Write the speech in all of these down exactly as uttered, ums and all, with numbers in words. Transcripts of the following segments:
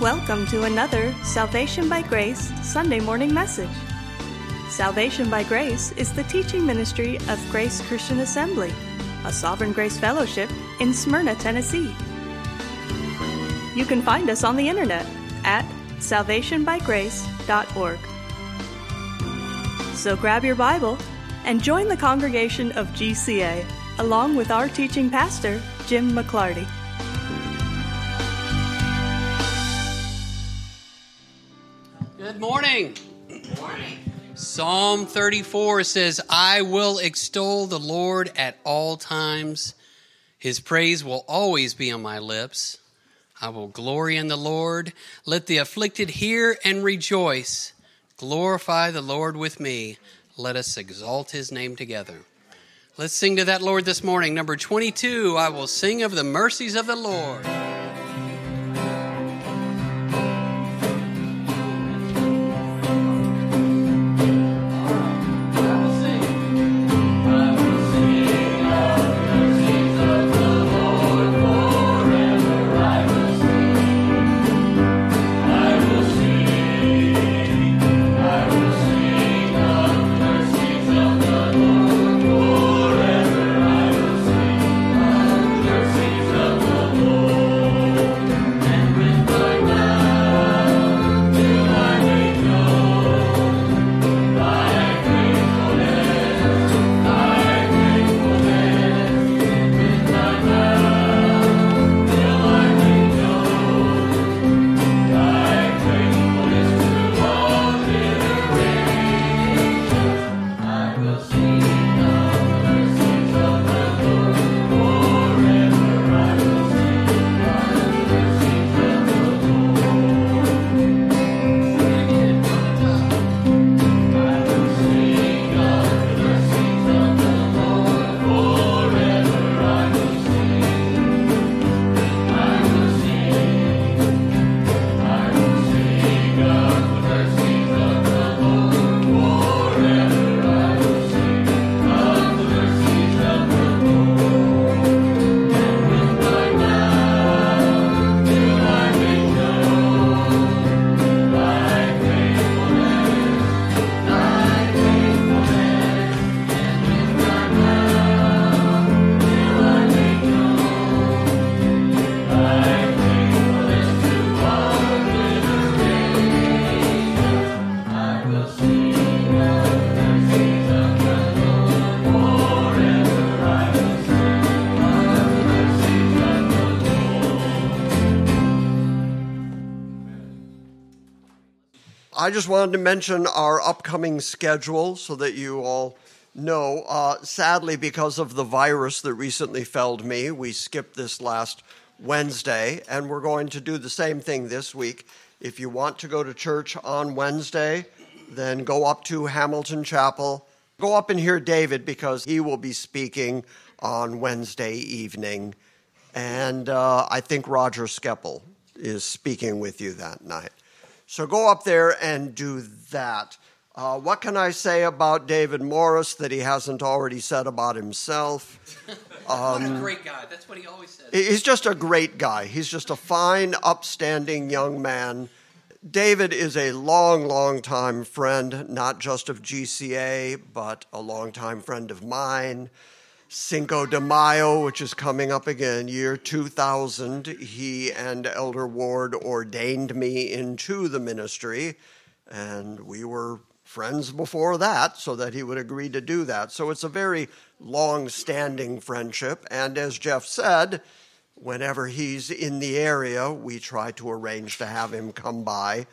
Welcome to another Salvation by Grace Sunday morning message. Salvation by Grace is the teaching ministry of Grace Christian Assembly, a Sovereign Grace Fellowship in Smyrna, Tennessee. You can find us on the internet at salvation by grace dot org. So grab your Bible and join the congregation of G C A, along with our teaching pastor, Jim McClarty. Good morning. Good morning. Psalm thirty-four says, I will extol the Lord at all times. His praise will always be on my lips. I will glory in the Lord. Let the afflicted hear and rejoice. Glorify the Lord with me. Let us exalt his name together. Let's sing to that Lord this morning. Number twenty-two, I will sing of the mercies of the Lord. I just wanted to mention our upcoming schedule so that you all know. Uh, sadly, because of the virus that recently felled me, we skipped this last Wednesday, and we're going to do the same thing this week. If you want to go to church on Wednesday, then go up to Hamilton Chapel. Go up and hear David because he will be speaking on Wednesday evening. And uh, I think Roger Skeppel is speaking with you that night. So go up there and do that. Uh, what can I say about David Morris that he hasn't already said about himself? Um, what a great guy. That's what he always says. He's just a great guy. He's just a fine, upstanding young man. David is a long, long time friend, not just of G C A, but a long-time friend of mine. Cinco de Mayo, which is coming up again, year two thousand, he and Elder Ward ordained me into the ministry, and we were friends before that, so that he would agree to do that. So it's a very long-standing friendship, and as Jeff said, whenever he's in the area, we try to arrange to have him come by.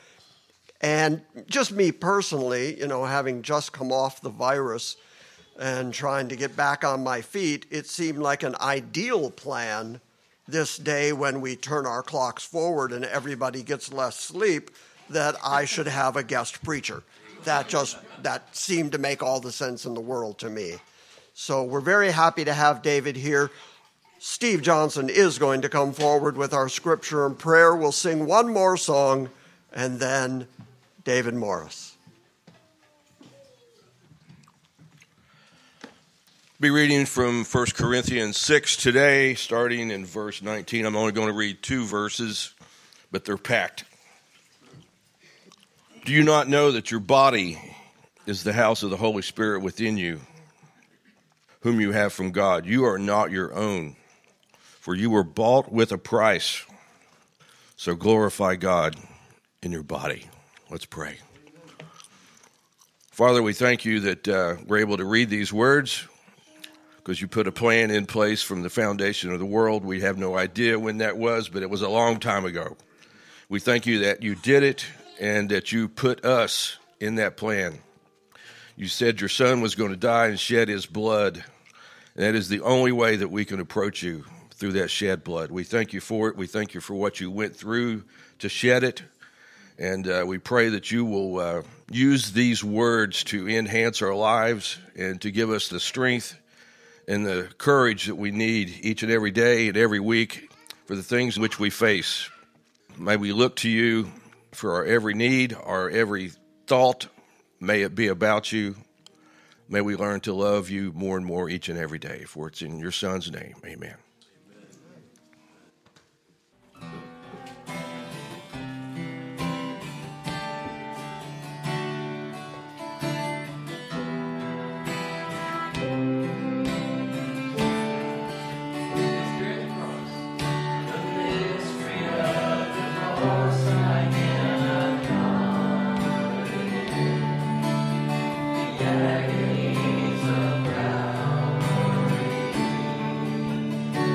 And just me personally, you know, having just come off the virus and trying to get back on my feet, it seemed like an ideal plan this day when we turn our clocks forward and everybody gets less sleep, that I should have a guest preacher. That just, that seemed to make all the sense in the world to me. So we're very happy to have David here. Steve Johnson is going to come forward with our scripture and prayer. We'll sing one more song, and then David Morris. Be reading from First Corinthians six today, starting in verse nineteen. I'm only going to read two verses, but they're packed. Do you not know that your body is the house of the Holy Spirit within you, whom you have from God? You are not your own, for you were bought with a price. So glorify God in your body. Let's pray. Father, we thank you that uh, we're able to read these words because you put a plan in place from the foundation of the world. We have no idea when that was, but it was a long time ago. We thank you that you did it and that you put us in that plan. You said your son was going to die and shed his blood. And that is the only way that we can approach you, through that shed blood. We thank you for it. We thank you for what you went through to shed it. And uh, we pray that you will uh, use these words to enhance our lives and to give us the strength and the courage that we need each and every day and every week for the things which we face. May we look to you for our every need, our every thought. May it be about you. May we learn to love you more and more each and every day. For it's in your Son's name. Amen. Agonies of Calvary.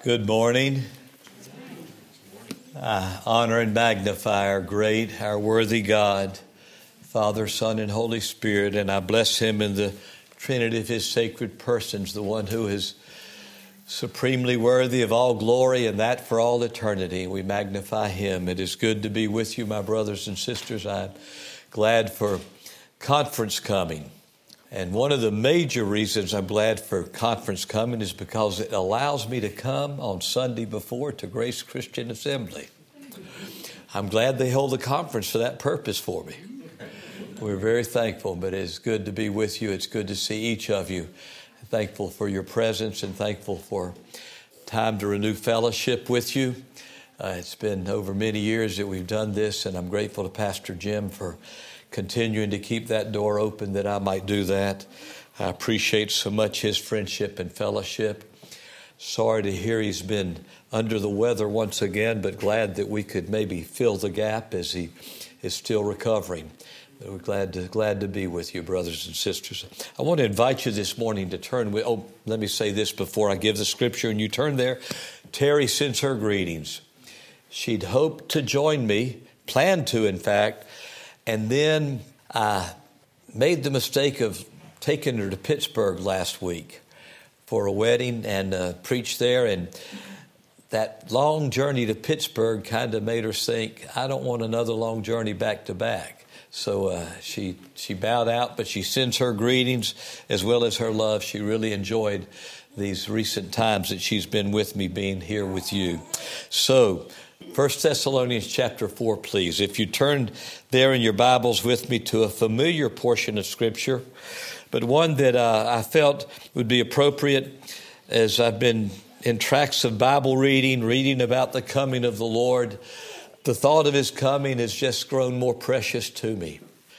Good morning. I honor and magnify our great, our worthy God, Father, Son, and Holy Spirit, and I bless him in the Trinity of his sacred persons, the one who is supremely worthy of all glory, and that for all eternity. We magnify him. It is good to be with you, my brothers and sisters. I'm glad for conference coming. And one of the major reasons I'm glad for conference coming is because it allows me to come on Sunday before to Grace Christian Assembly. I'm glad they hold a conference for that purpose for me. We're very thankful, but it's good to be with you. It's good to see each of you. Thankful for your presence and thankful for time to renew fellowship with you. Uh, it's been over many years that we've done this, and I'm grateful to Pastor Jim for continuing to keep that door open that I might do that. I appreciate so much his friendship and fellowship. Sorry to hear he's been under the weather once again, but glad that we could maybe fill the gap as he is still recovering. We're glad to, glad to be with you, brothers and sisters. I want to invite you this morning to turn with, oh, let me say this before I give the scripture and you turn there. Terry sends her greetings. She'd hoped to join me, planned to, in fact, and then I made the mistake of taking her to Pittsburgh last week for a wedding and uh, preached there. And that long journey to Pittsburgh kind of made her think, I don't want another long journey back to back. So uh, she she bowed out, but she sends her greetings as well as her love. She really enjoyed these recent times that she's been with me, being here with you. So First Thessalonians chapter four, please. If you turn there in your Bibles with me to a familiar portion of Scripture, but one that uh, I felt would be appropriate as I've been in tracts of Bible reading, reading about the coming of the Lord. The thought of his coming has just grown more precious to me.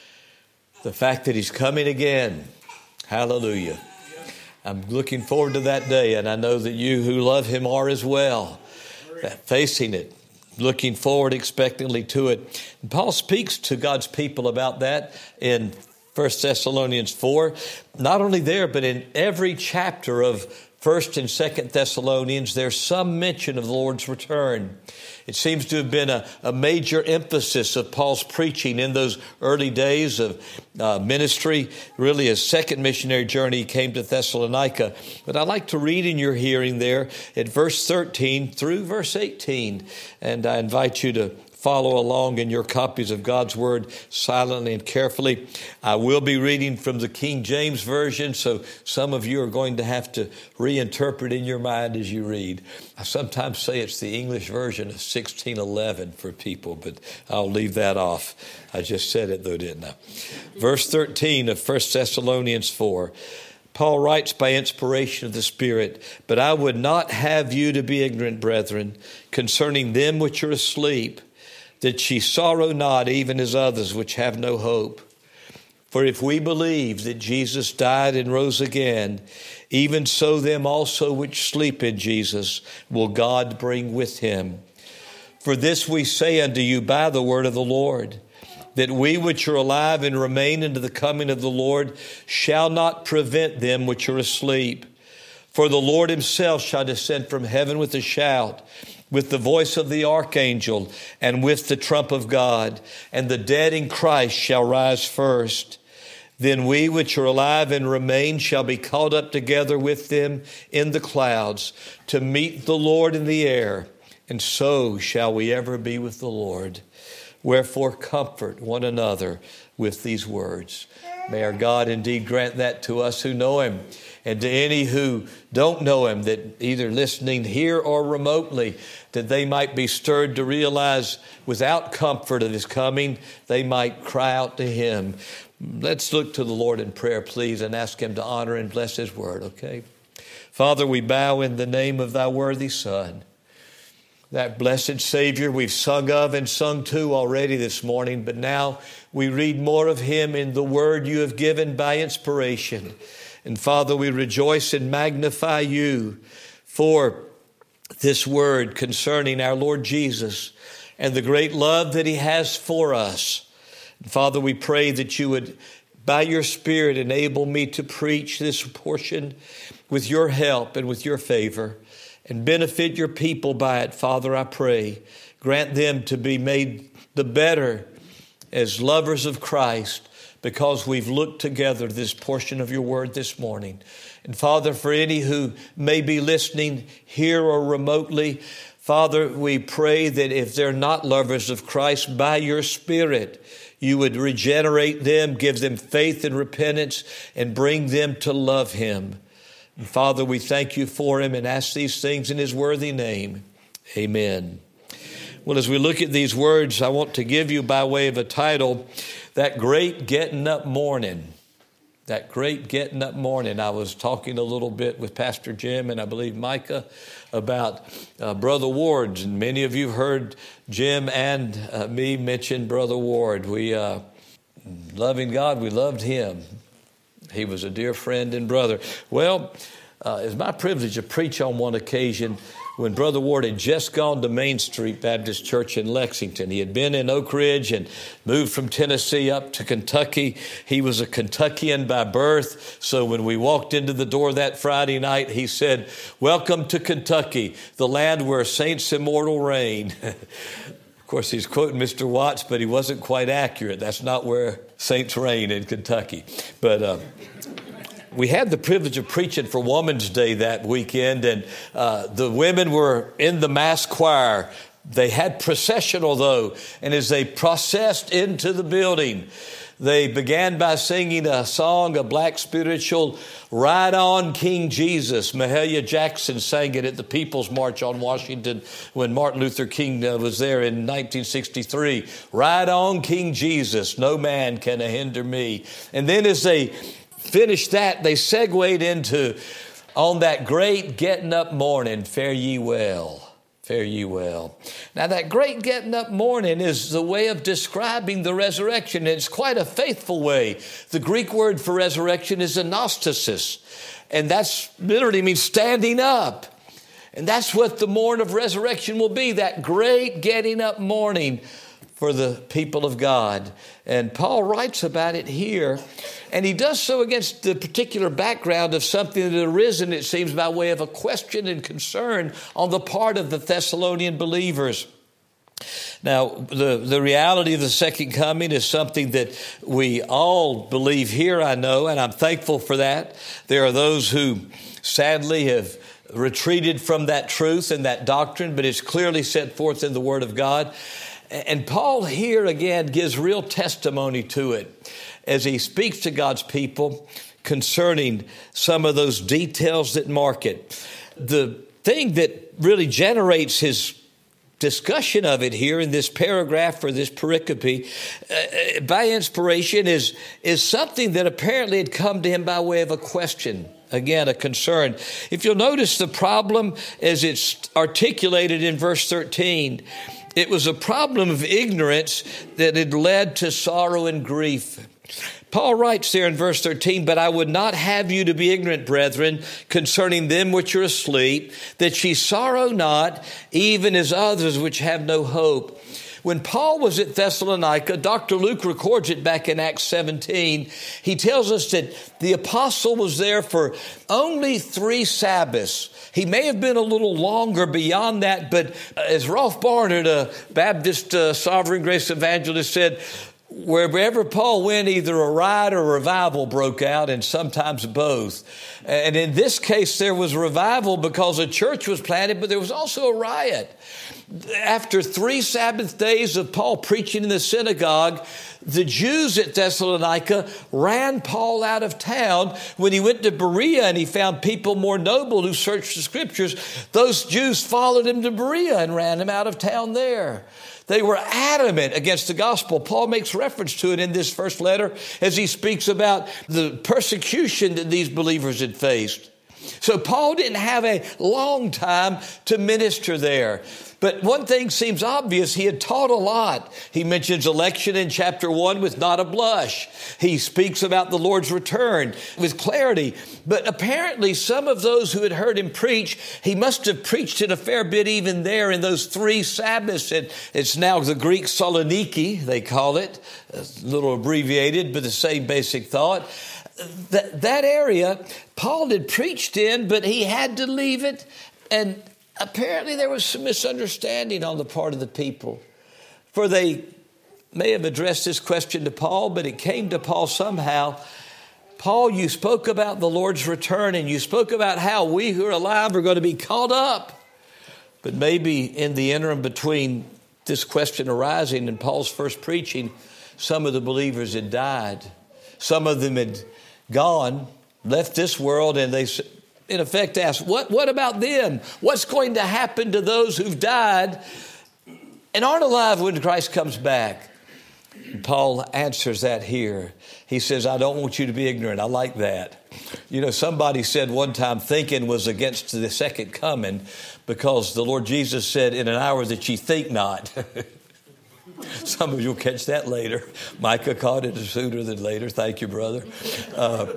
The fact that he's coming again. Hallelujah. I'm looking forward to that day, and I know that you who love him are as well. That facing it, looking forward expectantly to it. And Paul speaks to God's people about that in First Thessalonians four. Not only there, but in every chapter of First and Second Thessalonians, there's some mention of the Lord's return. It seems to have been a, a major emphasis of Paul's preaching in those early days of uh, ministry. Really, his second missionary journey, he came to Thessalonica. But I'd like to read in your hearing there at verse thirteen through verse eighteen. And I invite you to follow along in your copies of God's Word silently and carefully. I will be reading from the King James Version, so some of you are going to have to reinterpret in your mind as you read. I sometimes say it's the English version of sixteen eleven for people, but I'll leave that off. I just said it though, didn't I? Verse thirteen of First Thessalonians four. Paul writes by inspiration of the Spirit, "But I would not have you to be ignorant, brethren, concerning them which are asleep, that ye sorrow not, even as others which have no hope. For if we believe that Jesus died and rose again, even so them also which sleep in Jesus will God bring with him. For this we say unto you by the word of the Lord, that we which are alive and remain unto the coming of the Lord shall not prevent them which are asleep. For the Lord himself shall descend from heaven with a shout, with the voice of the archangel, and with the trump of God, and the dead in Christ shall rise first. Then we which are alive and remain shall be caught up together with them in the clouds to meet the Lord in the air, and so shall we ever be with the Lord. Wherefore comfort one another with these words." May our God indeed grant that to us who know him, and to any who don't know him, that either listening here or remotely, that they might be stirred to realize without comfort of his coming, they might cry out to him. Let's look to the Lord in prayer, please, and ask him to honor and bless his word, okay? Father, we bow in the name of thy worthy Son, that blessed Savior we've sung of and sung to already this morning, but now we read more of him in the word you have given by inspiration. And Father, we rejoice and magnify you for this word concerning our Lord Jesus and the great love that he has for us. And Father, we pray that you would, by your Spirit, enable me to preach this portion with your help and with your favor. and benefit your people by it. Father, I pray, grant them to be made the better as lovers of Christ, because we've looked together this portion of your word this morning. And Father, for any who may be listening here or remotely, Father, we pray that if they're not lovers of Christ, by your Spirit, you would regenerate them, give them faith and repentance, and bring them to love him. And Father, we thank you for him and ask these things in his worthy name. Amen. Well, as we look at these words, I want to give you by way of a title, That Great Getting Up Morning. That great getting up morning. I was talking a little bit with Pastor Jim and I believe Micah about uh, Brother Ward's. And many of you heard Jim and uh, me mention Brother Ward. We, uh, loving God, we loved him. He was a dear friend and brother. Well, uh, it's my privilege to preach on one occasion when Brother Ward had just gone to Main Street Baptist Church in Lexington. He had been in Oak Ridge and moved from Tennessee up to Kentucky. He was a Kentuckian by birth. So when we walked into the door that Friday night, he said, "Welcome to Kentucky, the land where saints immortal reign." Of course, he's quoting Mister Watts, but he wasn't quite accurate. That's not where saints reign in Kentucky. But uh, we had the privilege of preaching for Women's Day that weekend, and uh, the women were in the mass choir. They had processional, though, and as they processed into the building, they began by singing a song, a black spiritual, "Ride On, King Jesus." Mahalia Jackson sang it at the People's March on Washington when Martin Luther King uh, was there in nineteen sixty-three. "Ride on, King Jesus, no man can hinder me." And then as they finished that, they segued into, "On that great getting up morning, fare ye well. Fare ye well." Now, that great getting up morning is the way of describing the resurrection. It's quite a faithful way. The Greek word for resurrection is anastasis, and that's literally means standing up. And that's what the morn of resurrection will be, that great getting up morning for the people of God. And Paul writes about it here, and he does so against the particular background of something that had arisen, it seems, by way of a question and concern on the part of the Thessalonian believers. Now, the, the reality of the second coming is something that we all believe here, I know, and I'm thankful for that. There are those who sadly have retreated from that truth and that doctrine, but it's clearly set forth in the Word of God. And Paul here again gives real testimony to it as he speaks to God's people concerning some of those details that mark it. The thing that really generates his discussion of it here in this paragraph or this pericope uh, by inspiration is, is something that apparently had come to him by way of a question. Again, a concern. If you'll notice the problem as it's articulated in verse thirteen, it was a problem of ignorance that had led to sorrow and grief. Paul writes there in verse thirteen, "But I would not have you to be ignorant, brethren, concerning them which are asleep, that ye sorrow not, even as others which have no hope." When Paul was at Thessalonica, Doctor Luke records it back in Acts seventeen. He tells us that the apostle was there for only three Sabbaths. He may have been a little longer beyond that, but as Rolf Barnard, a Baptist uh, Sovereign Grace evangelist, said, wherever Paul went, either a riot or revival broke out, and sometimes both. And in this case, there was revival because a church was planted, but there was also a riot. After three Sabbath days of Paul preaching in the synagogue, the Jews at Thessalonica ran Paul out of town. When he went to Berea and he found people more noble who searched the scriptures, those Jews followed him to Berea and ran him out of town there. They were adamant against the gospel. Paul makes reference to it in this first letter as he speaks about the persecution that these believers had faced. So Paul didn't have a long time to minister there. But one thing seems obvious. He had taught a lot. He mentions election in chapter one with not a blush. He speaks about the Lord's return with clarity. But apparently some of those who had heard him preach, he must have preached it a fair bit even there in those three Sabbaths. And it's now the Greek Saloniki, they call it, a little abbreviated, but the same basic thought. That, that area, Paul had preached in, but he had to leave it and apparently there was some misunderstanding on the part of the people. For they may have addressed this question to Paul, but it came to Paul somehow. Paul, you spoke about the Lord's return, and you spoke about how we who are alive are going to be caught up. But maybe in the interim between this question arising and Paul's first preaching, some of the believers had died. Some of them had gone, left this world, and they, in effect, asked, what, what about them? What's going to happen to those who've died and aren't alive when Christ comes back? And Paul answers that here. He says, I don't want you to be ignorant. I like that. You know, somebody said one time thinking was against the second coming because the Lord Jesus said, in an hour that ye think not. Some of you will catch that later. Micah caught it sooner than later. Thank you, brother. Uh,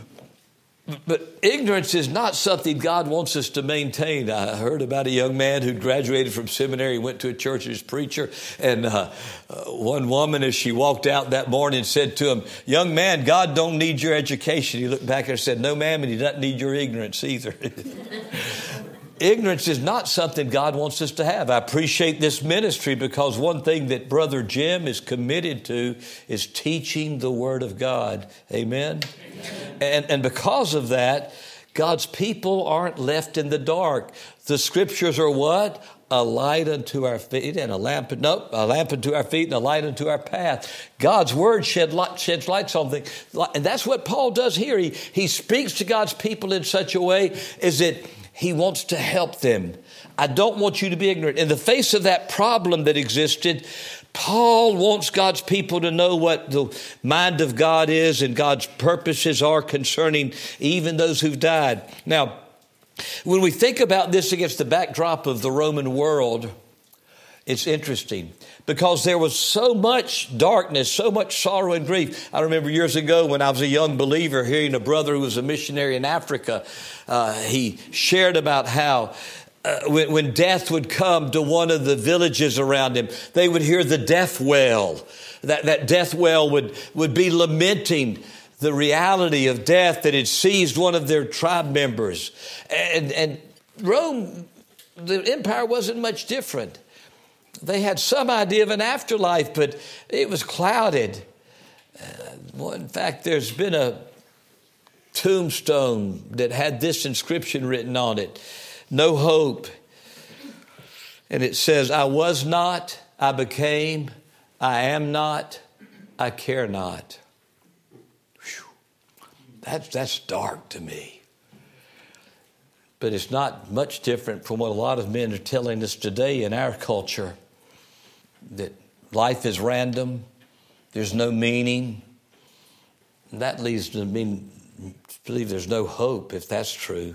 But ignorance is not something God wants us to maintain. I heard about a young man who graduated from seminary, went to a church as preacher, and uh, uh, one woman, as she walked out that morning, said to him, young man, God don't need your education. He looked back at her and said, no, ma'am, and he doesn't need your ignorance either. Ignorance is not something God wants us to have. I appreciate this ministry because one thing that Brother Jim is committed to is teaching the Word of God. Amen? And, and because of that, God's people aren't left in the dark. The Scriptures are what? A light unto our feet and a lamp, nope, a lamp unto our feet and a light unto our path. God's Word shed light, sheds lights on things. And that's what Paul does here. He, he speaks to God's people in such a way as that he wants to help them. I don't want you to be ignorant. In the face of that problem that existed, Paul wants God's people to know what the mind of God is and God's purposes are concerning even those who've died. Now, when we think about this against the backdrop of the Roman world, it's interesting because there was so much darkness, so much sorrow and grief. I remember years ago when I was a young believer hearing a brother who was a missionary in Africa. Uh, he shared about how uh, when, when death would come to one of the villages around him, they would hear the death wail. That, that death wail would, would be lamenting the reality of death that had seized one of their tribe members. And, and Rome, the empire wasn't much different. They had some idea of an afterlife, but it was clouded. Uh, well, in fact, there's been a tombstone that had this inscription written on it, no hope. And it says, I was not, I became, I am not, I care not. Whew. That's, that's dark to me. But it's not much different from what a lot of men are telling us today in our culture, that life is random, there's no meaning. And that leads to me to believe there's no hope if that's true.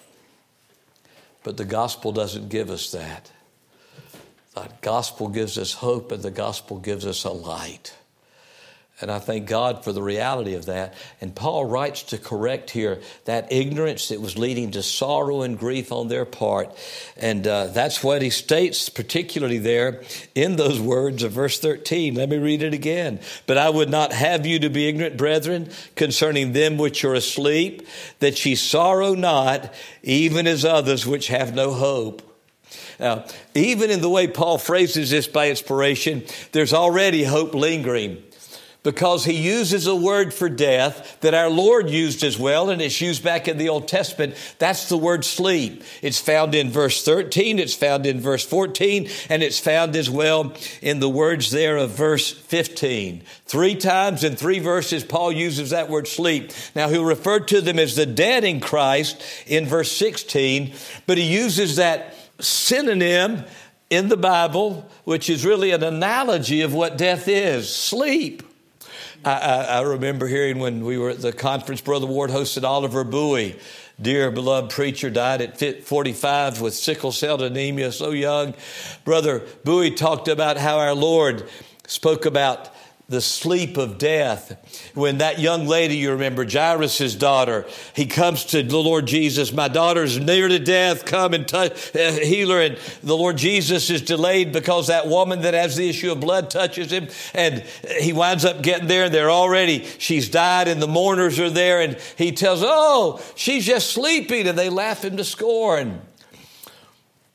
But the gospel doesn't give us that. The gospel gives us hope, and the gospel gives us a light. And I thank God for the reality of that. And Paul writes to correct here that ignorance that was leading to sorrow and grief on their part. And uh, that's what he states, particularly there in those words of verse thirteen. Let me read it again. But I would not have you to be ignorant, brethren, concerning them which are asleep, that ye sorrow not, even as others which have no hope. Now, even in the way Paul phrases this by inspiration, there's already hope lingering. Because he uses a word for death that our Lord used as well, and it's used back in the Old Testament. That's the word sleep. It's found in verse thirteen, it's found in verse fourteen, and it's found as well in the words there of verse fifteen. Three times in three verses, Paul uses that word sleep. Now, he'll refer to them as the dead in Christ in verse sixteen, but he uses that synonym in the Bible, which is really an analogy of what death is, sleep. I, I, I remember hearing when we were at the conference, Brother Ward hosted Oliver Bowie, dear beloved preacher, died at forty-five with sickle cell anemia, so young. Brother Bowie talked about how our Lord spoke about the sleep of death. When that young lady, you remember, Jairus' daughter, he comes to the Lord Jesus, my daughter's near to death, come and touch, uh, heal her. And the Lord Jesus is delayed because that woman that has the issue of blood touches him. And he winds up getting there and they're already, she's died and the mourners are there. And he tells, oh, she's just sleeping. And they laugh him to scorn.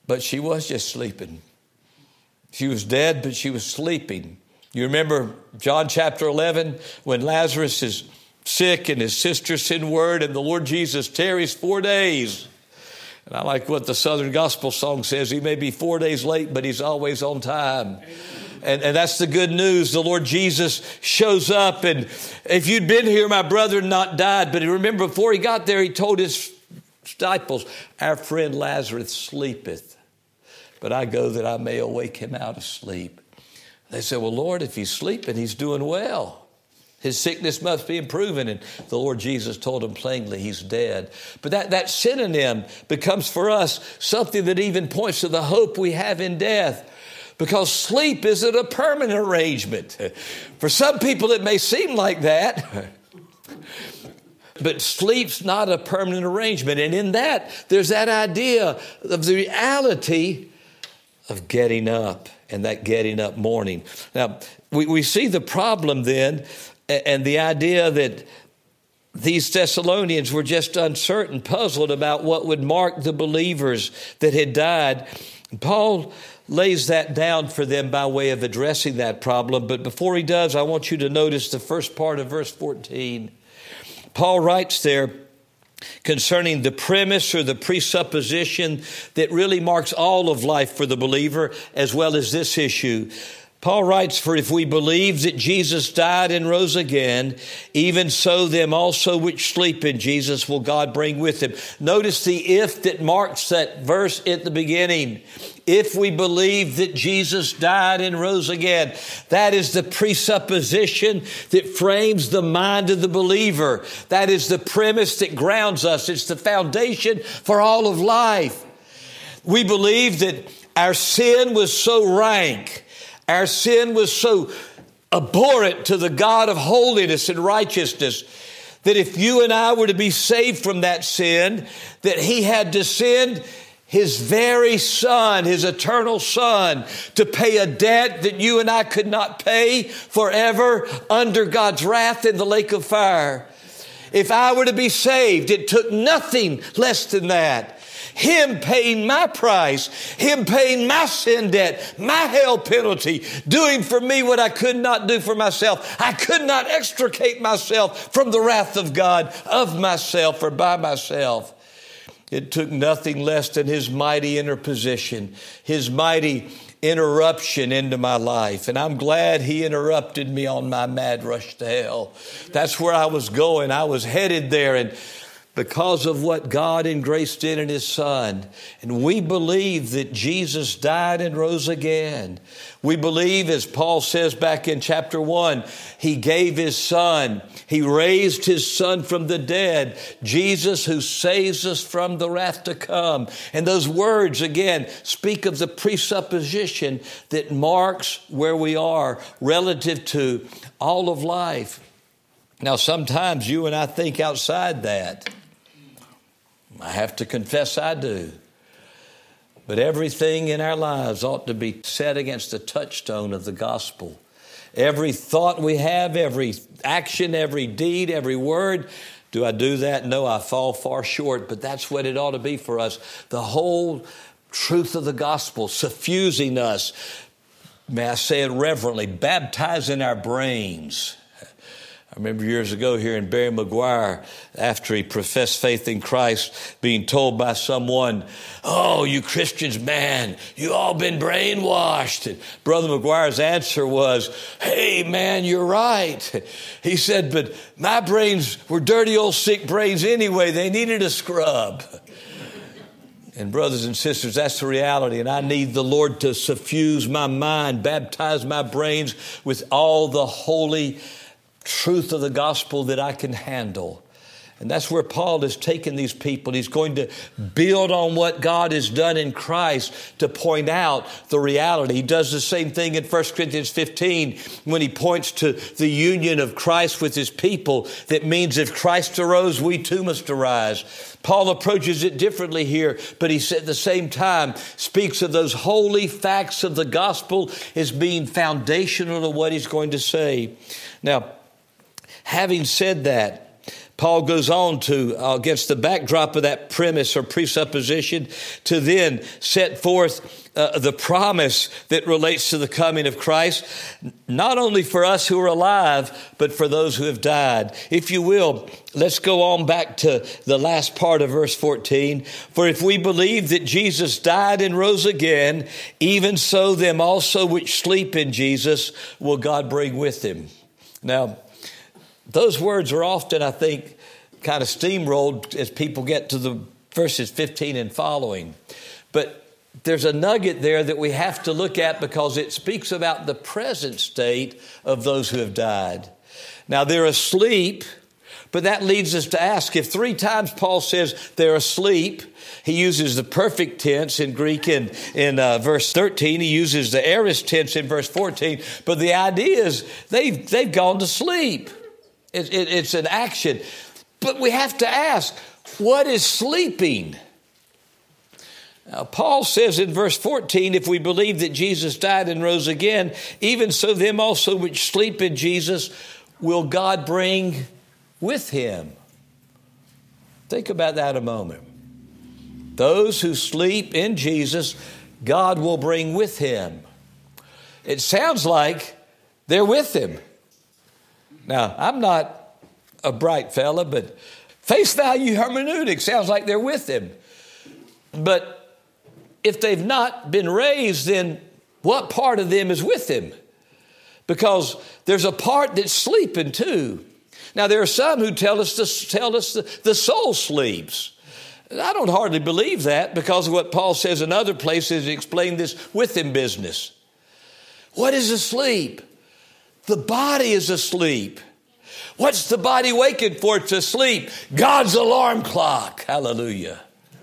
but she was just sleeping. She was dead, but she was sleeping. You remember John chapter eleven, when Lazarus is sick and his sister send word and the Lord Jesus tarries four days. And I like what the Southern Gospel song says. He may be four days late, but he's always on time. And, and that's the good news. The Lord Jesus shows up. And if you'd been here, my brother had not died. But remember, before he got there, he told his disciples, our friend Lazarus sleepeth, but I go that I may awake him out of sleep. They said, well, Lord, if he's sleeping, he's doing well. His sickness must be improving. And the Lord Jesus told him plainly, he's dead. But that, that synonym becomes for us something that even points to the hope we have in death. Because sleep isn't a permanent arrangement. For some people, it may seem like that. But sleep's not a permanent arrangement. And in that, there's that idea of the reality of getting up, and that getting up morning. Now, we, we see the problem then, and the idea that these Thessalonians were just uncertain, puzzled about what would mark the believers that had died. Paul lays that down for them by way of addressing that problem. But before he does, I want you to notice the first part of verse fourteen. Paul writes there concerning the premise or the presupposition that really marks all of life for the believer, as well as this issue. Paul writes, for if we believe that Jesus died and rose again, even so them also which sleep in Jesus will God bring with him. Notice the if that marks that verse at the beginning. If we believe that Jesus died and rose again, that is the presupposition that frames the mind of the believer. That is the premise that grounds us. It's the foundation for all of life. We believe that our sin was so rank, our sin was so abhorrent to the God of holiness and righteousness, that if you and I were to be saved from that sin, that he had to send his very son, his eternal son, to pay a debt that you and I could not pay forever under God's wrath in the lake of fire. If I were to be saved, it took nothing less than that. Him paying my price, him paying my sin debt, my hell penalty, doing for me what I could not do for myself. I could not extricate myself from the wrath of God of myself or by myself. It took nothing less than his mighty interposition, his mighty interruption into my life. And I'm glad he interrupted me on my mad rush to hell. That's where I was going. I was headed there, and because of what God in grace did in his son. And we believe that Jesus died and rose again. We believe, as Paul says back in chapter one, he gave his son. He raised his son from the dead. Jesus, who saves us from the wrath to come. And those words, again, speak of the presupposition that marks where we are relative to all of life. Now, sometimes you and I think outside that. I have to confess I do. But everything in our lives ought to be set against the touchstone of the gospel. Every thought we have, every action, every deed, every word. Do I do that? No, I fall far short. But that's what it ought to be for us. The whole truth of the gospel suffusing us. May I say it reverently, baptizing our brains. I remember years ago here in Barry Maguire, after he professed faith in Christ, being told by someone, oh, you Christians, man, you all been brainwashed. And Brother Maguire's answer was, hey, man, you're right. He said, but my brains were dirty old sick brains anyway. They needed a scrub. And brothers and sisters, that's the reality. And I need the Lord to suffuse my mind, baptize my brains with all the holy truth of the gospel that I can handle. And that's where Paul has taken these people. He's going to build on what God has done in Christ to point out the reality. He does the same thing in First Corinthians fifteen when he points to the union of Christ with his people. That means if Christ arose, we too must arise. Paul approaches it differently here, but he at the same time speaks of those holy facts of the gospel as being foundational to what he's going to say. Now, having said that, Paul goes on to, uh, against the backdrop of that premise or presupposition, to then set forth uh, the promise that relates to the coming of Christ, not only for us who are alive, but for those who have died. If you will, let's go on back to the last part of verse fourteen. For if we believe that Jesus died and rose again, even so them also which sleep in Jesus will God bring with him. Now, those words are often, I think, kind of steamrolled as people get to the verses fifteen and following. But there's a nugget there that we have to look at because it speaks about the present state of those who have died. Now, they're asleep, but that leads us to ask, if three times Paul says they're asleep, he uses the perfect tense in Greek in, in uh, verse thirteen. He uses the aorist tense in verse fourteen. But the idea is they've, they've gone to sleep. It, it, it's an action. But we have to ask, what is sleeping? Now, Paul says in verse fourteen, if we believe that Jesus died and rose again, even so them also which sleep in Jesus will God bring with him. Think about that a moment. Those who sleep in Jesus, God will bring with him. It sounds like they're with him. Now, I'm not a bright fella, but face value hermeneutic sounds like they're with him. But if they've not been raised, then what part of them is with him? Because there's a part that's sleeping too. Now, there are some who tell us to tell us the, the soul sleeps. I don't hardly believe that because of what Paul says in other places. He explained this with him business. What is asleep? The body is asleep. What's the body waking for? It's asleep. God's alarm clock. Hallelujah.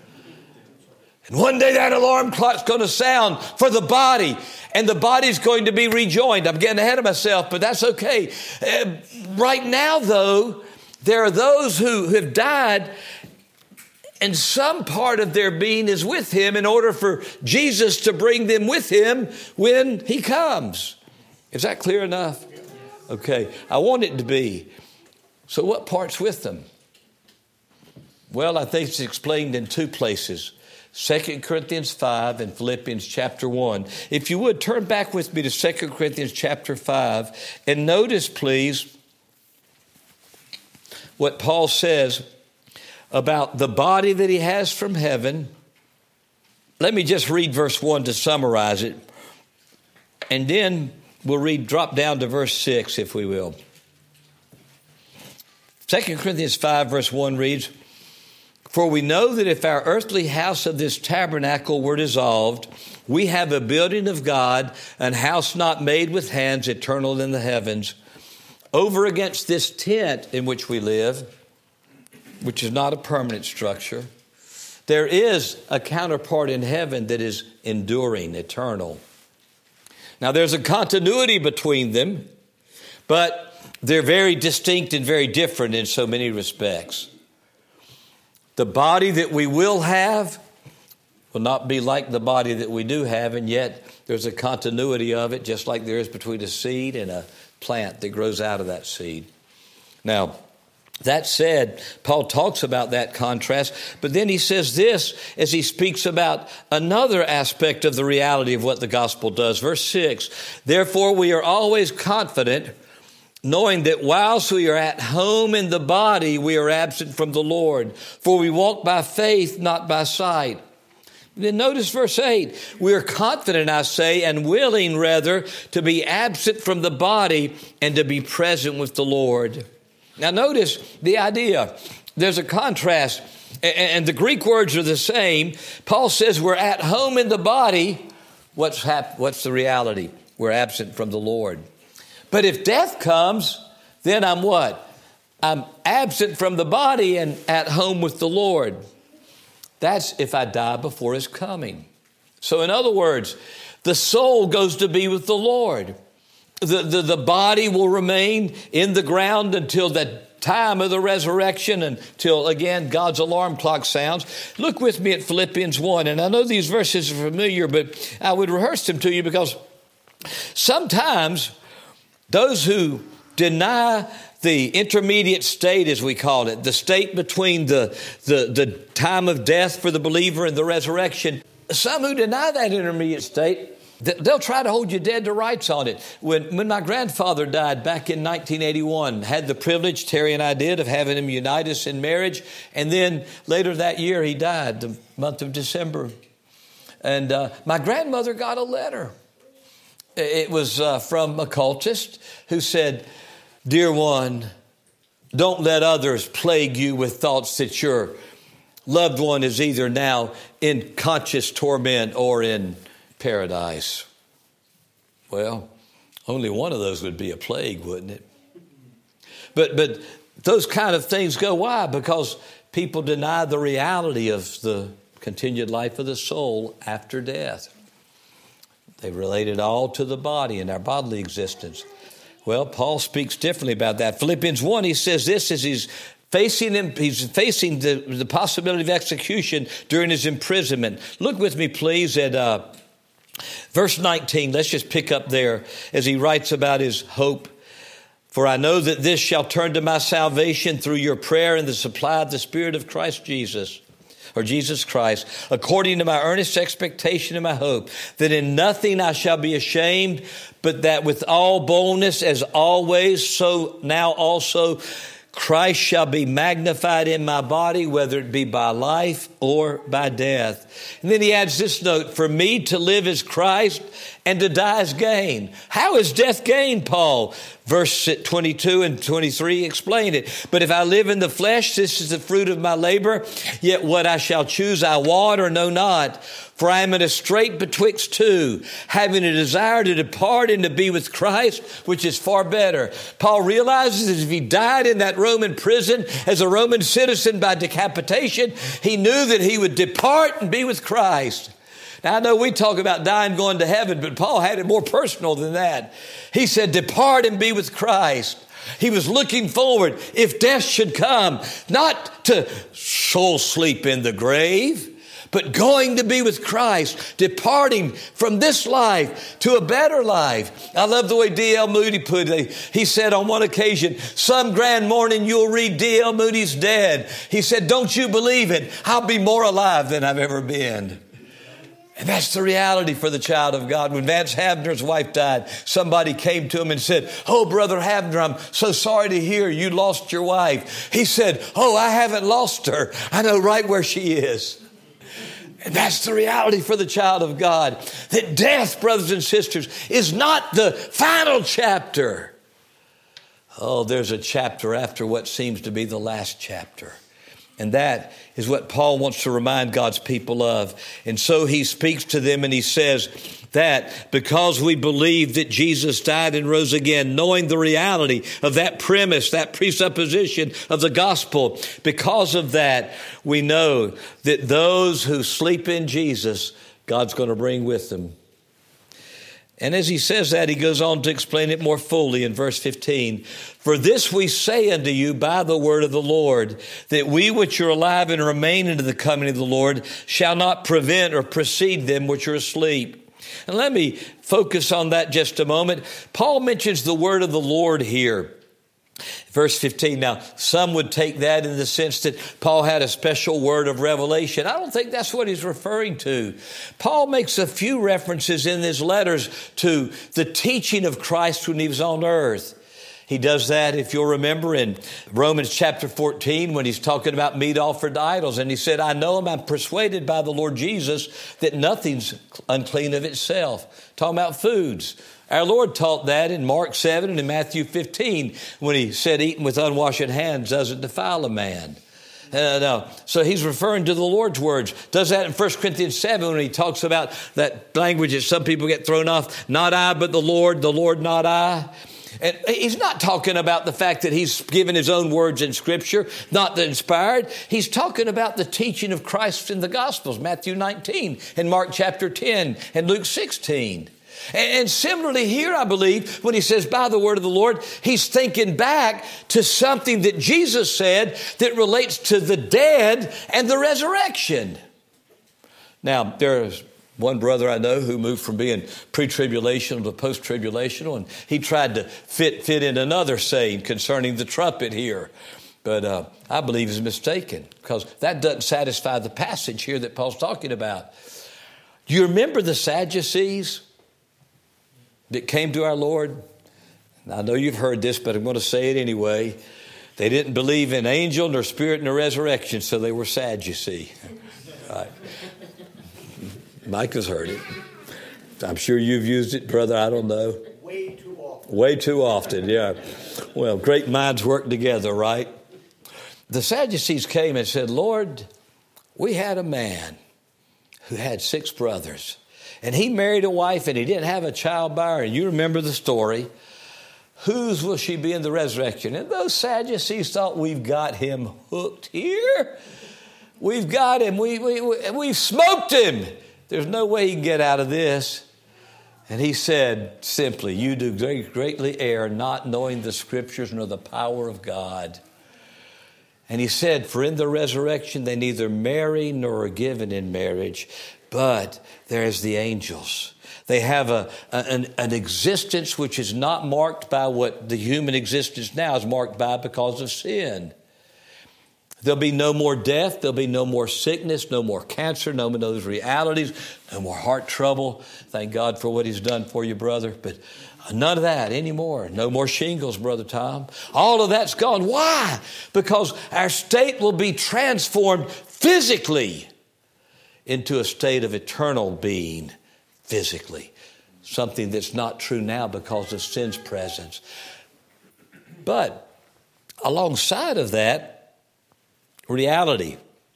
And one day that alarm clock's going to sound for the body, and the body's going to be rejoined. I'm getting ahead of myself, but that's okay. Uh, right now, though, there are those who have died, and some part of their being is with him in order for Jesus to bring them with him when he comes. Is that clear enough? Okay, I want it to be. So what part's with them? Well, I think it's explained in two places. Second Corinthians five and Philippians chapter one. If you would, turn back with me to Second Corinthians chapter five and notice, please, what Paul says about the body that he has from heaven. Let me just read verse one to summarize it. And then we'll read, drop down to verse six, if we will. Second Corinthians five, verse one reads, for we know that if our earthly house of this tabernacle were dissolved, we have a building of God, an house not made with hands, eternal in the heavens. Over against this tent in which we live, which is not a permanent structure, there is a counterpart in heaven that is enduring, eternal. Now, there's a continuity between them, but they're very distinct and very different in so many respects. The body that we will have will not be like the body that we do have, and yet there's a continuity of it, just like there is between a seed and a plant that grows out of that seed. Now, that said, Paul talks about that contrast, but then he says this as he speaks about another aspect of the reality of what the gospel does. Verse six, therefore we are always confident, knowing that whilst we are at home in the body, we are absent from the Lord. For we walk by faith, not by sight. Then notice verse eight. We are confident, I say, and willing rather to be absent from the body and to be present with the Lord. Now notice the idea. There's a contrast, and the Greek words are the same. Paul says we're at home in the body. What's hap- What's the reality? We're absent from the Lord. But if death comes, then I'm what? I'm absent from the body and at home with the Lord. That's if I die before his coming. So in other words, the soul goes to be with the Lord. The, the, the body will remain in the ground until the time of the resurrection, until, again, God's alarm clock sounds. Look with me at Philippians one. And I know these verses are familiar, but I would rehearse them to you because sometimes those who deny the intermediate state, as we call it, the state between the, the, the time of death for the believer and the resurrection. Some who deny that intermediate state, they'll try to hold you dead to rights on it. When, when my grandfather died back in nineteen eighty-one, had the privilege, Terry and I did, of having him unite us in marriage. And then later that year, he died, the month of December. And uh, my grandmother got a letter. It was uh, from a cultist who said, "Dear one, don't let others plague you with thoughts that your loved one is either now in conscious torment or in paradise." Well, only one of those would be a plague, wouldn't it? But but those kind of things go. Why? Because people deny the reality of the continued life of the soul after death. They relate it all to the body and our bodily existence. Well, Paul speaks differently about that. Philippians one, he says this as he's facing him, he's facing the, the possibility of execution during his imprisonment. Look with me, please, at uh, verse nineteen. Let's just pick up there as he writes about his hope. "For I know that this shall turn to my salvation through your prayer and the supply of the Spirit of Christ Jesus." Or Jesus Christ, "according to my earnest expectation and my hope, that in nothing I shall be ashamed, but that with all boldness as always, so now also Christ shall be magnified in my body, whether it be by life or by death." And then he adds this note, "For me to live is Christ and to die is gain." How is death gain, Paul? Verse twenty-two and twenty-three explain it. "But if I live in the flesh, this is the fruit of my labor. Yet what I shall choose I wot or know not. For I am in a strait betwixt two, having a desire to depart and to be with Christ, which is far better." Paul realizes that if he died in that Roman prison as a Roman citizen by decapitation, he knew that he would depart and be with Christ. Now, I know we talk about dying, going to heaven, but Paul had it more personal than that. He said, depart and be with Christ. He was looking forward, if death should come, not to soul sleep in the grave, but going to be with Christ, departing from this life to a better life. I love the way D L Moody put it. He said on one occasion, "Some grand morning you'll read D L Moody's dead." He said, "Don't you believe it? I'll be more alive than I've ever been." And that's the reality for the child of God. When Vance Havner's wife died, somebody came to him and said, "Oh, Brother Havner, I'm so sorry to hear you lost your wife." He said, "Oh, I haven't lost her. I know right where she is." And that's the reality for the child of God. That death, brothers and sisters, is not the final chapter. Oh, there's a chapter after what seems to be the last chapter. And that is what Paul wants to remind God's people of. And so he speaks to them and he says that because we believe that Jesus died and rose again, knowing the reality of that premise, that presupposition of the gospel, because of that, we know that those who sleep in Jesus, God's going to bring with them. And as he says that, he goes on to explain it more fully in verse fifteen. "For this we say unto you by the word of the Lord, that we which are alive and remain into the coming of the Lord shall not prevent or precede them which are asleep." And let me focus on that just a moment. Paul mentions the word of the Lord here. Verse fifteen. Now, some would take that in the sense that Paul had a special word of revelation. I don't think that's what he's referring to. Paul makes a few references in his letters to the teaching of Christ when he was on earth. He does that, if you'll remember, in Romans chapter fourteen, when he's talking about meat offered to idols. And he said, "I know him, I'm persuaded by the Lord Jesus that nothing's unclean of itself." Talking about foods. Our Lord taught that in Mark seven and in Matthew fifteen when he said eating with unwashed hands doesn't defile a man. Uh, no. So he's referring to the Lord's words. Does that in First Corinthians seven when he talks about that language that some people get thrown off. Not I, but the Lord, the Lord, not I. And he's not talking about the fact that he's given his own words in Scripture, not the inspired. He's talking about the teaching of Christ in the Gospels, Matthew nineteen and Mark chapter ten and Luke sixteen. And similarly here, I believe, when he says by the word of the Lord, he's thinking back to something that Jesus said that relates to the dead and the resurrection. Now, there's One brother I know who moved from being pre-tribulational to post-tribulational, and he tried to fit fit in another saying concerning the trumpet here. But uh, I believe he's mistaken, because that doesn't satisfy the passage here that Paul's talking about. Do you remember the Sadducees that came to our Lord? I know you've heard this, but I'm going to say it anyway. They didn't believe in angel, nor spirit, nor resurrection, so they were Sadducee. Right. Mike has heard it. I'm sure you've used it, brother. I don't know. Way too often. Way too often, yeah. Well, great minds work together, right? The Sadducees came and said, Lord, we had a man who had six brothers, and he married a wife, and he didn't have a child by her. And you remember the story. Whose will she be in the resurrection? And those Sadducees thought, we've got him hooked here. We've got him. We, we, we, we've smoked him. There's no way he can get out of this. And he said simply, you do greatly err, not knowing the Scriptures nor the power of God. And he said, for in the resurrection they neither marry nor are given in marriage, but there's the angels. They have a, an, an existence which is not marked by what the human existence now is marked by because of sin. There'll be no more death. There'll be no more sickness, no more cancer, no more those realities, no more heart trouble. Thank God for what he's done for you, brother. But none of that anymore. No more shingles, Brother Tom. All of that's gone. Why? Because our state will be transformed physically into a state of eternal being physically. Something that's not true now because of sin's presence. But alongside of that reality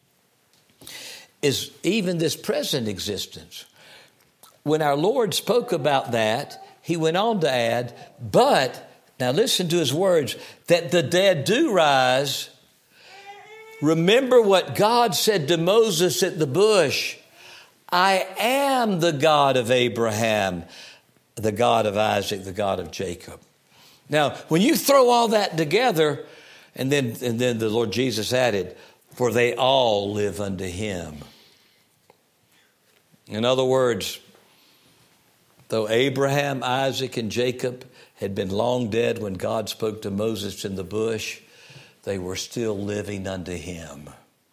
is even this present existence. When our Lord spoke about that, he went on to add, but, now listen to his words, that the dead do rise. Remember what God said to Moses at the bush. I am the God of Abraham, the God of Isaac, the God of Jacob. Now, when you throw all that together, and then, and then the Lord Jesus added, for they all live unto him. In other words, though Abraham, Isaac, and Jacob had been long dead when God spoke to Moses in the bush, they were still living unto him.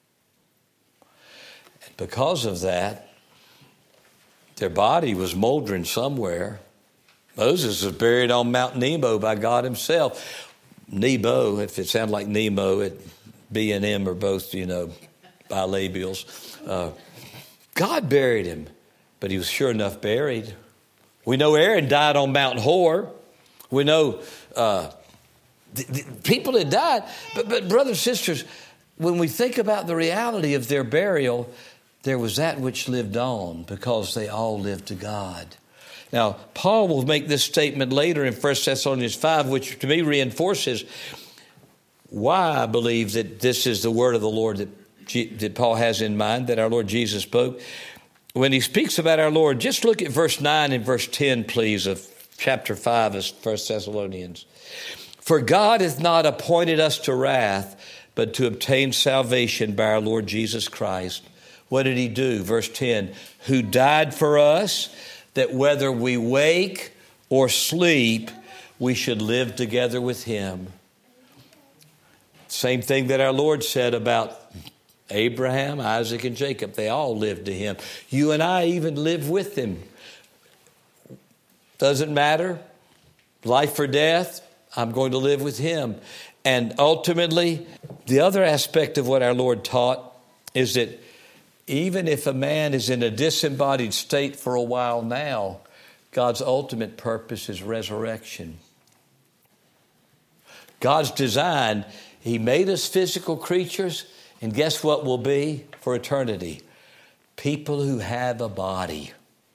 And because of that, their body was moldering somewhere. Moses was buried on Mount Nebo by God himself. Nebo, if it sounded like Nemo, it B and M are both, you know, bilabials. Uh, God buried him, but he was sure enough buried. We know Aaron died on Mount Hor. We know uh, the, the people had died. But, but brothers and sisters, when we think about the reality of their burial, there was that which lived on because they all lived to God. Now, Paul will make this statement later in First Thessalonians five, which to me reinforces why I believe that this is the word of the Lord that, G- that Paul has in mind, that our Lord Jesus spoke. When he speaks about our Lord, just look at verse nine and verse ten, please, of chapter five of First Thessalonians. For God hath not appointed us to wrath, but to obtain salvation by our Lord Jesus Christ. What did he do? Verse ten, who died for us, that whether we wake or sleep, we should live together with him. Same thing that our Lord said about Abraham, Isaac, and Jacob. They all lived to him. You and I even live with him. Doesn't matter. Life or death, I'm going to live with him. And ultimately, the other aspect of what our Lord taught is that even if a man is in a disembodied state for a while now, God's ultimate purpose is resurrection. God's design, he made us physical creatures, and guess what we'll be for eternity? People who have a body.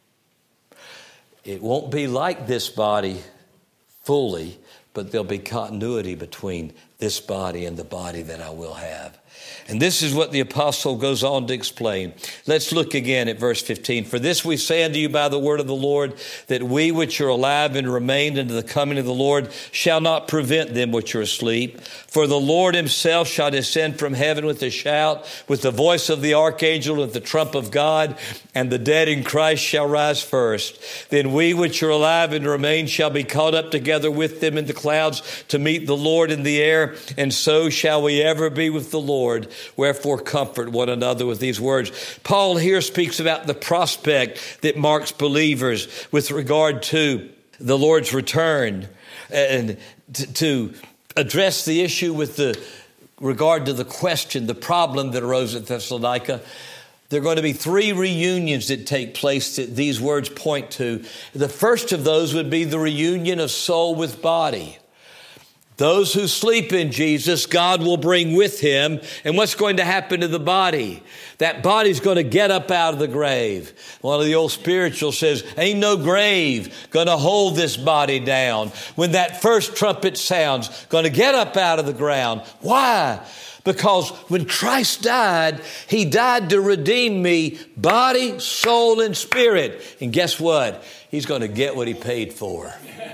It won't be like this body fully, but there'll be continuity between this body and the body that I will have. And this is what the apostle goes on to explain. Let's look again at verse fifteen. For this we say unto you by the word of the Lord, that we which are alive and remain unto the coming of the Lord shall not prevent them which are asleep. For the Lord himself shall descend from heaven with a shout, with the voice of the archangel, with the trump of God, and the dead in Christ shall rise first. Then we which are alive and remain shall be caught up together with them in the clouds to meet the Lord in the air, and so shall we ever be with the Lord. Wherefore comfort one another with these words. Paul here speaks about the prospect that marks believers with regard to the Lord's return, and to, to address the issue with the regard to the question, the problem that arose at Thessalonica. There are going to be three reunions that take place that these words point to. The first of those would be the reunion of soul with body. Those who sleep in Jesus, God will bring with him. And what's going to happen to the body? That body's going to get up out of the grave. One of the old spirituals says, ain't no grave going to hold this body down. When that first trumpet sounds, going to get up out of the ground. Why? Because when Christ died, he died to redeem me, body, soul, and spirit. And guess what? He's going to get what he paid for.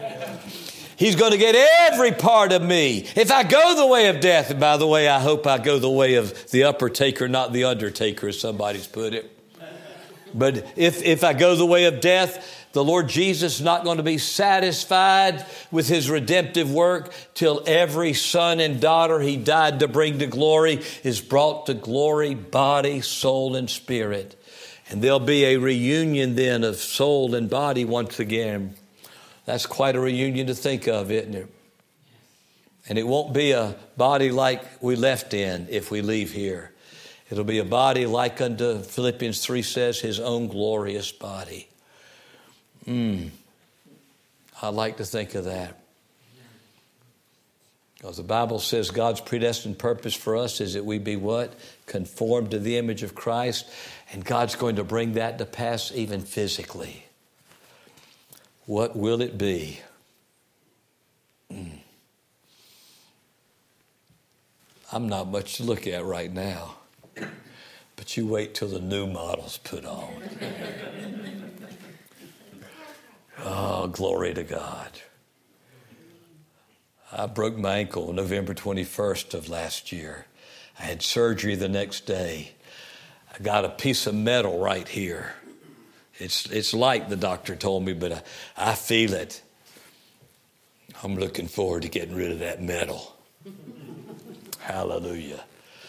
He's going to get every part of me. If I go the way of death, and by the way, I hope I go the way of the upper taker, not the undertaker, as somebody's put it. But if, if I go the way of death, the Lord Jesus is not going to be satisfied with his redemptive work till every son and daughter he died to bring to glory is brought to glory, body, soul, and spirit. And there'll be a reunion then of soul and body once again. That's quite a reunion to think of, isn't it? And it won't be a body like we left in if we leave here. It'll be a body like unto, Philippians three says, his own glorious body. Mm. I like to think of that. Because the Bible says God's predestined purpose for us is that we be what? Conformed to the image of Christ. And God's going to bring that to pass even physically. What will it be? Mm. I'm not much to look at right now. But you wait till the new model's put on. Oh, glory to God. I broke my ankle November twenty-first of last year. I had surgery the next day. I got a piece of metal right here. It's it's light, the doctor told me, but I, I feel it. I'm looking forward to getting rid of that metal. Hallelujah.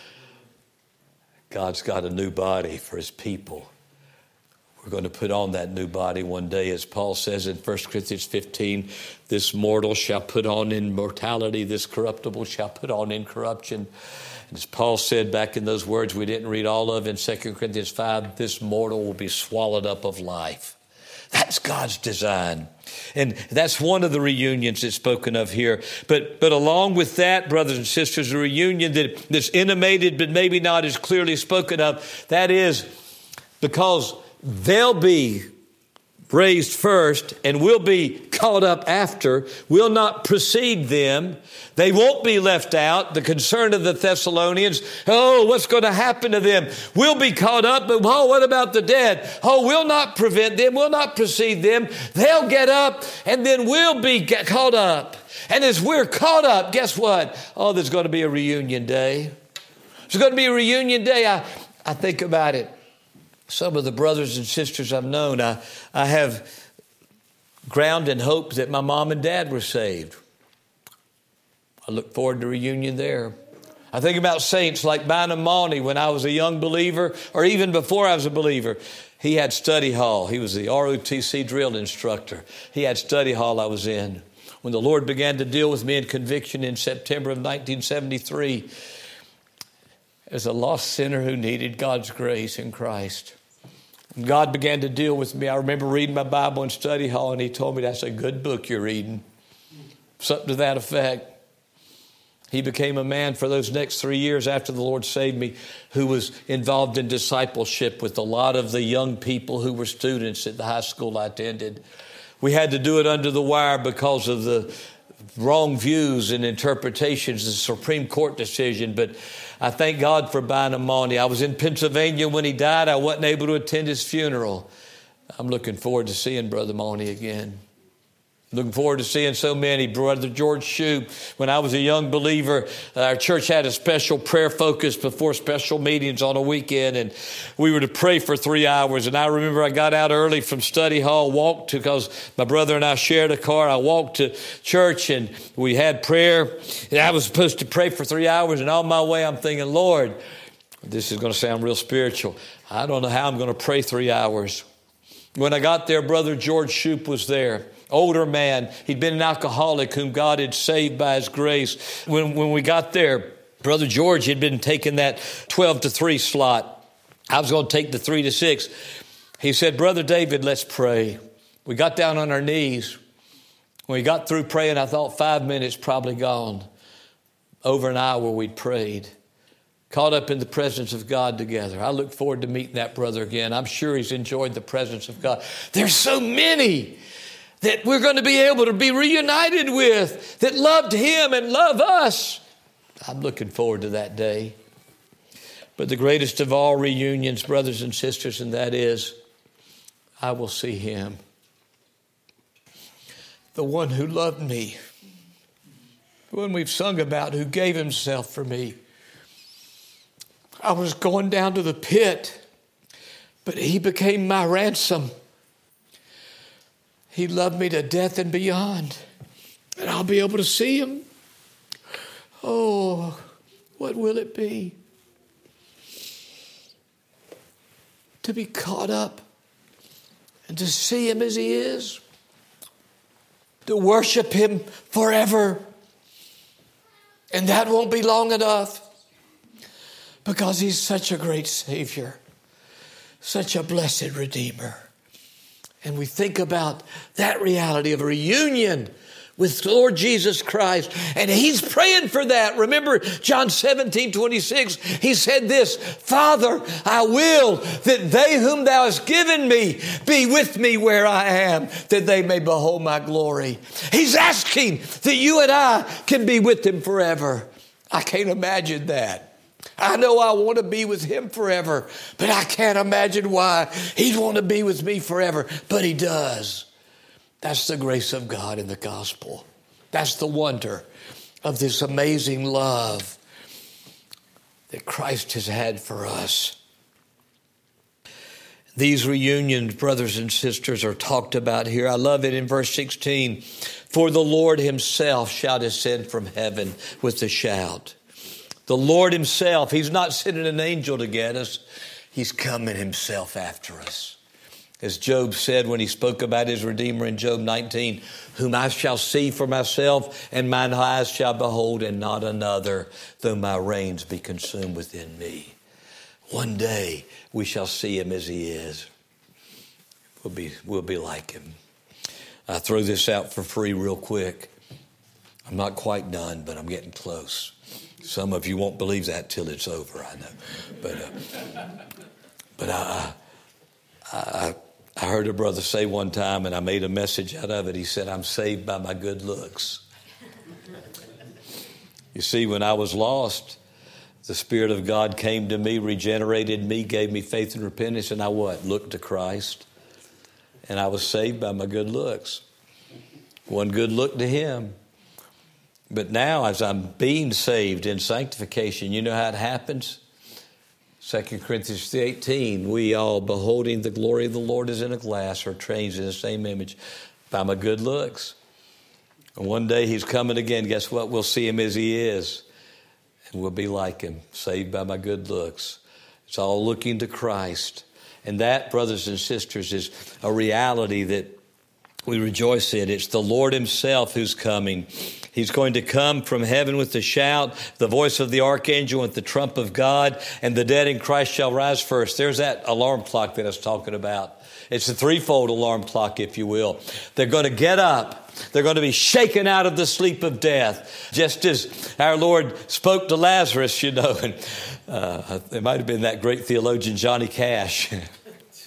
God's got a new body for his people. We're going to put on that new body one day, as Paul says in First Corinthians fifteen, this mortal shall put on immortality, this corruptible shall put on incorruption. And as Paul said back in those words we didn't read all of in Second Corinthians five, this mortal will be swallowed up of life. That's God's design. And that's one of the reunions that's spoken of here. But but along with that, brothers and sisters, a reunion that, that's intimated but maybe not as clearly spoken of, that is because they'll be raised first and will be caught up after, will not precede them. They won't be left out. The concern of the Thessalonians, oh, what's going to happen to them? We'll be caught up, but oh, what about the dead? Oh, we'll not prevent them, we'll not precede them. They'll get up and then we'll be caught up. And as we're caught up, guess what? Oh, there's going to be a reunion day. There's going to be a reunion day. I, I think about it. Some of the brothers and sisters I've known, I, I have ground and hope that my mom and dad were saved. I look forward to a reunion there. I think about saints like Bynum Mauney when I was a young believer, or even before I was a believer. He had study hall. He was the R O T C drill instructor. He had study hall I was in. When the Lord began to deal with me in conviction in September of nineteen seventy-three, as a lost sinner who needed God's grace in Christ. And God began to deal with me. I remember reading my Bible in study hall, and he told me, that's a good book you're reading. Something to that effect. He became a man for those next three years after the Lord saved me, who was involved in discipleship with a lot of the young people who were students at the high school I attended. We had to do it under the wire because of the wrong views and interpretations of the Supreme Court decision, but I thank God for Bynum Maundy. I was in Pennsylvania when he died. I wasn't able to attend his funeral. I'm looking forward to seeing Brother Maundy again. Looking forward to seeing so many. Brother George Shoup. When I was a young believer, our church had a special prayer focus before special meetings on a weekend, and we were to pray for three hours. And I remember I got out early from study hall, walked to, because my brother and I shared a car. I walked to church, and we had prayer. And I was supposed to pray for three hours, and on my way, I'm thinking, Lord, this is going to sound real spiritual. I don't know how I'm going to pray three hours. When I got there, Brother George Shoup was there. Older man. He'd been an alcoholic whom God had saved by his grace. When, when we got there, Brother George had been taking that twelve to three slot. I was going to take the three to six. He said, Brother David, let's pray. We got down on our knees. When we got through praying, I thought five minutes probably gone. Over an hour we'd prayed. Caught up in the presence of God together. I look forward to meeting that brother again. I'm sure he's enjoyed the presence of God. There's so many that we're going to be able to be reunited with, that loved him and love us. I'm looking forward to that day. But the greatest of all reunions, brothers and sisters, and that is, I will see him. The one who loved me, the one we've sung about, who gave himself for me. I was going down to the pit, but he became my ransom. He loved me to death and beyond. And I'll be able to see him. Oh, what will it be? To be caught up and to see him as he is. To worship him forever. And that won't be long enough. Because he's such a great Savior. Such a blessed Redeemer. And we think about that reality of a reunion with the Lord Jesus Christ. And he's praying for that. Remember John seventeen twenty-six. He said this, Father, I will that they whom thou hast given me be with me where I am, that they may behold my glory. He's asking that you and I can be with him forever. I can't imagine that. I know I want to be with him forever, but I can't imagine why he'd want to be with me forever, but he does. That's the grace of God in the gospel. That's the wonder of this amazing love that Christ has had for us. These reunions, brothers and sisters, are talked about here. I love it in verse sixteen. For the Lord himself shall descend from heaven with a shout. The Lord himself, he's not sending an angel to get us. He's coming himself after us. As Job said when he spoke about his Redeemer in Job nineteen, whom I shall see for myself, and mine eyes shall behold, and not another, though my reins be consumed within me. One day we shall see him as he is. We'll be, we'll be like him. I throw this out for free real quick. I'm not quite done, but I'm getting close. Some of you won't believe that till it's over, I know. But uh, but I, I I heard a brother say one time, and I made a message out of it. He said, I'm saved by my good looks. You see, when I was lost, the Spirit of God came to me, regenerated me, gave me faith and repentance, and I what? Looked to Christ. And I was saved by my good looks. One good look to him. But now, as I'm being saved in sanctification, you know how it happens? Second Corinthians eighteen, we all, beholding the glory of the Lord as in a glass, are changed in the same image by my good looks. And one day he's coming again. Guess what? We'll see him as he is. And we'll be like him, saved by my good looks. It's all looking to Christ. And that, brothers and sisters, is a reality that we rejoice in. It's the Lord himself who's coming. He's going to come from heaven with a shout, the voice of the archangel with the trump of God, and the dead in Christ shall rise first. There's that alarm clock that I was talking about. It's a threefold alarm clock, if you will. They're going to get up. They're going to be shaken out of the sleep of death. Just as our Lord spoke to Lazarus, you know, and uh, it might have been that great theologian Johnny Cash.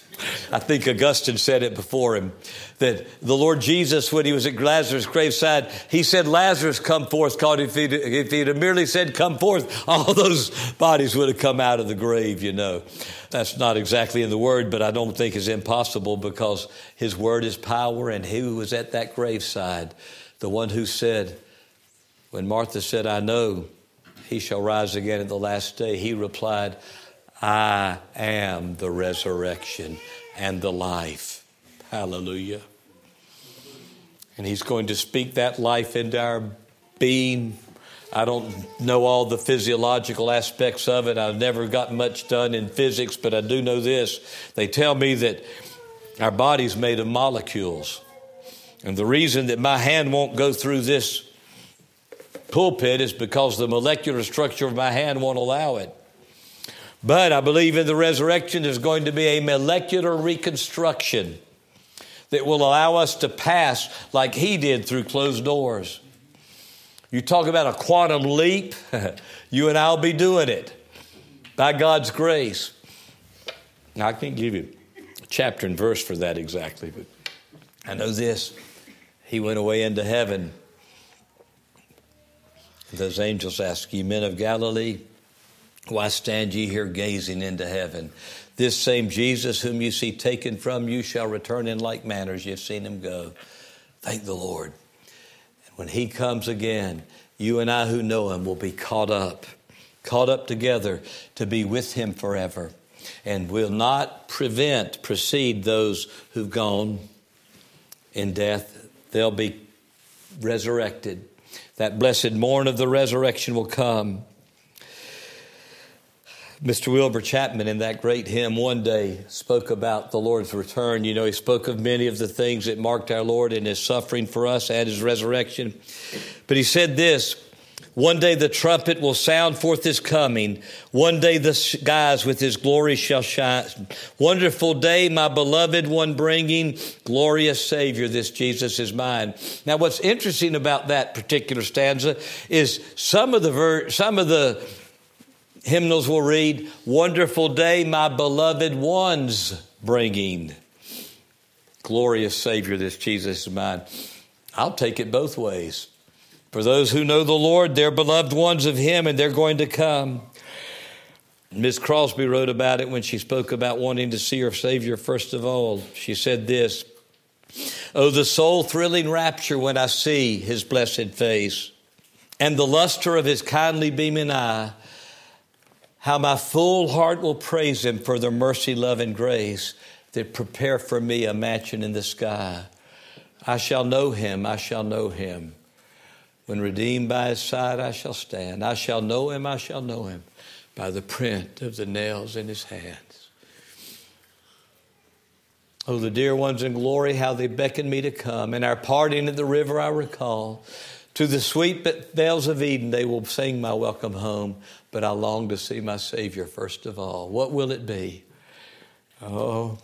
I think Augustine said it before him, that the Lord Jesus, when he was at Lazarus' graveside, he said, Lazarus, come forth. Because if he'd, if he'd have merely said, come forth, all those bodies would have come out of the grave, you know. That's not exactly in the word, but I don't think it's impossible, because his word is power. And he who was at that graveside, the one who said, when Martha said, I know he shall rise again at the last day, he replied, I am the resurrection and the life. Hallelujah. And he's going to speak that life into our being. I don't know all the physiological aspects of it. I've never gotten much done in physics, but I do know this. They tell me that our body's made of molecules. And the reason that my hand won't go through this pulpit is because the molecular structure of my hand won't allow it. But I believe in the resurrection there's going to be a molecular reconstruction that will allow us to pass like he did through closed doors. You talk about a quantum leap, you and I will be doing it by God's grace. Now, I can't give you a chapter and verse for that exactly, but I know this. He went away into heaven. Those angels ask, ye men of Galilee, why stand ye here gazing into heaven? This same Jesus whom you see taken from you shall return in like manner as you've seen him go. Thank the Lord. And when he comes again, you and I who know him will be caught up, caught up together to be with him forever, and will not prevent, precede those who've gone in death. They'll be resurrected. That blessed morn of the resurrection will come. Mister Wilbur Chapman, in that great hymn, one day spoke about the Lord's return. You know, he spoke of many of the things that marked our Lord in his suffering for us and his resurrection. But he said this, one day the trumpet will sound forth his coming. One day the skies with his glory shall shine. Wonderful day, my beloved one bringing, glorious Savior, this Jesus is mine. Now, what's interesting about that particular stanza is some of the ver- some of the hymnals will read, wonderful day, my beloved one's bringing, glorious Savior, this Jesus is mine. I'll take it both ways. For those who know the Lord, they're beloved ones of him, and they're going to come. Miss Crosby wrote about it when she spoke about wanting to see her Savior first of all. She said this, oh, the soul-thrilling rapture when I see his blessed face and the luster of his kindly beaming eye, how my full heart will praise him for their mercy, love, and grace that prepare for me a mansion in the sky. I shall know him, I shall know him. When redeemed by his side, I shall stand. I shall know him, I shall know him by the print of the nails in his hands. Oh, the dear ones in glory, how they beckon me to come. In our parting at the river I recall. To the sweet vales of Eden they will sing my welcome home. But I long to see my Savior first of all. What will it be? Oh,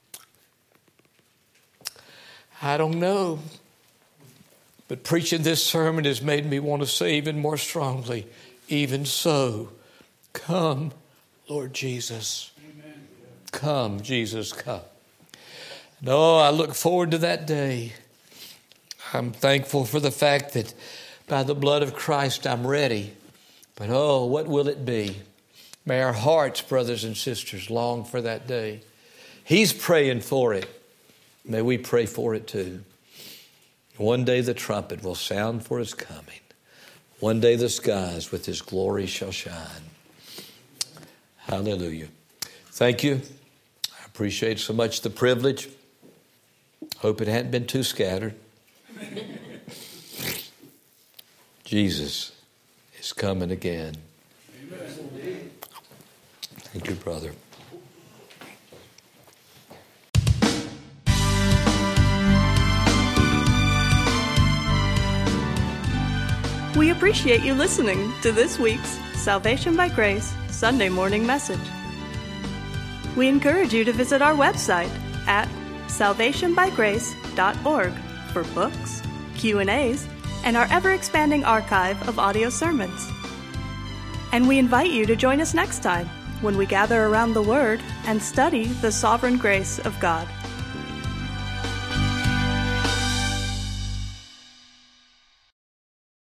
I don't know. But preaching this sermon has made me want to say even more strongly, even so, come, Lord Jesus. Amen. Come, Jesus, come. No, I look forward to that day. I'm thankful for the fact that by the blood of Christ I'm ready. But oh, what will it be? May our hearts, brothers and sisters, long for that day. He's praying for it. May we pray for it too. One day the trumpet will sound for his coming. One day the skies with his glory shall shine. Hallelujah. Thank you. I appreciate so much the privilege. Hope it hadn't been too scattered. Jesus is coming again. Amen. Thank you, brother. We appreciate you listening to this week's Salvation by Grace Sunday morning message. We encourage you to visit our website at salvation by grace dot org for books, Q and A's, and our ever-expanding archive of audio sermons. And we invite you to join us next time when we gather around the Word and study the sovereign grace of God.